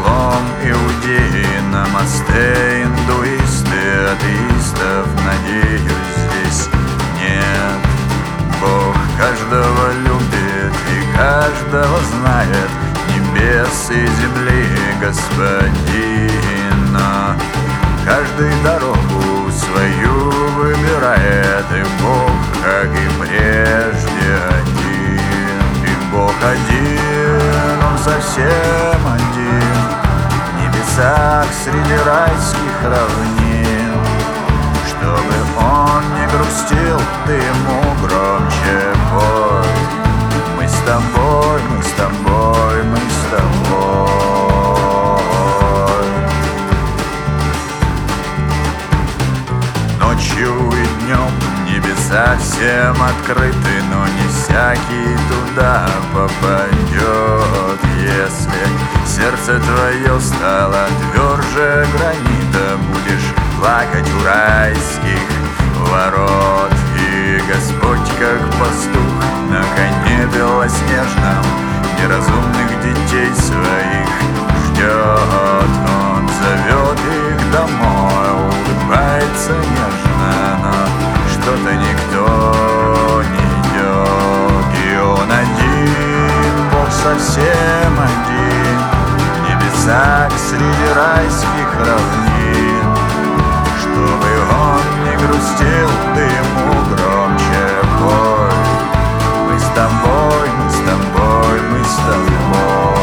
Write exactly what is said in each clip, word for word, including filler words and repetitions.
ислам, иудеи, намасте, индуисты, атеистов, надеюсь, здесь нет. Бог каждого любит и каждого знает, небес и земли Господина. Каждый дорогу свою выбирает, и Бог, как и прежде, один. И Бог один, Он совсем один, в небесах среди райских равнин. Чтобы Он не грустил, ты ему громче пой. Мы с тобой, мы с тобой, мы с тобой. Ночью и днем небеса всем открыты, но не всякий туда попадет. Если сердце твое стало тверже гранита, будешь плакать у райских ворот. И Господь, как пастух на коне белоснежном, неразумных детей своих ждет. Он зовет их домой, улыбается нежно, но что-то никто не идет. И Он один, Бог совсем один, в небесах среди райских равнин. Чтобы Он не грустил, ты ему громче пой. Мы с тобой, мы с тобой, мы с тобой.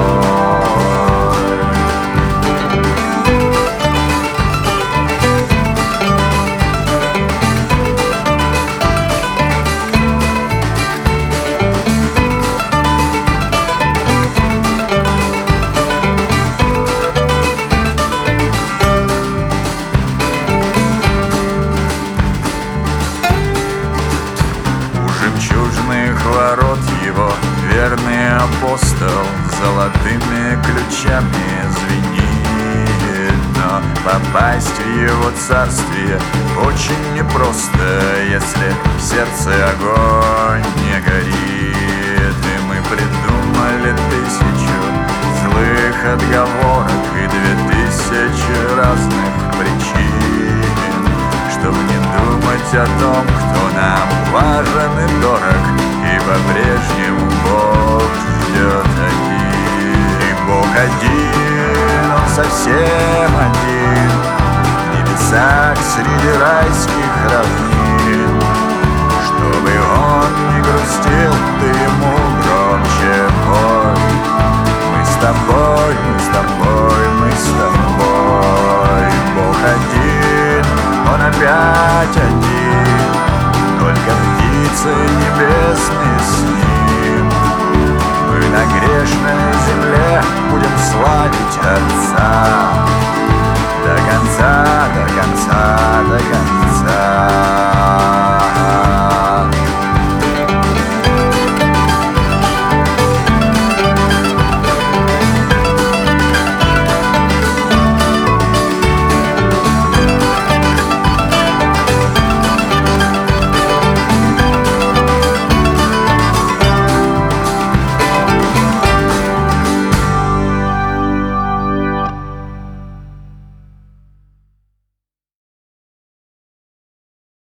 Ворот его верный апостол золотыми ключами звенит. Но попасть в его царствие очень непросто, если в сердце огонь не горит. И мы придумали тысячу злых отговорок и две тысячи разных причин, чтобы не думать о том, кто нам важен и дорог. И по-прежнему Бог ждет один. И Бог один, Он совсем один, в небесах среди райских равнин. Чтобы Он не грустил, ты ему громче пой. Мы с тобой, мы с тобой, мы с тобой. Бог один, Он опять один, только птицы небесные с ним. Мы на грешной земле будем славить Отца.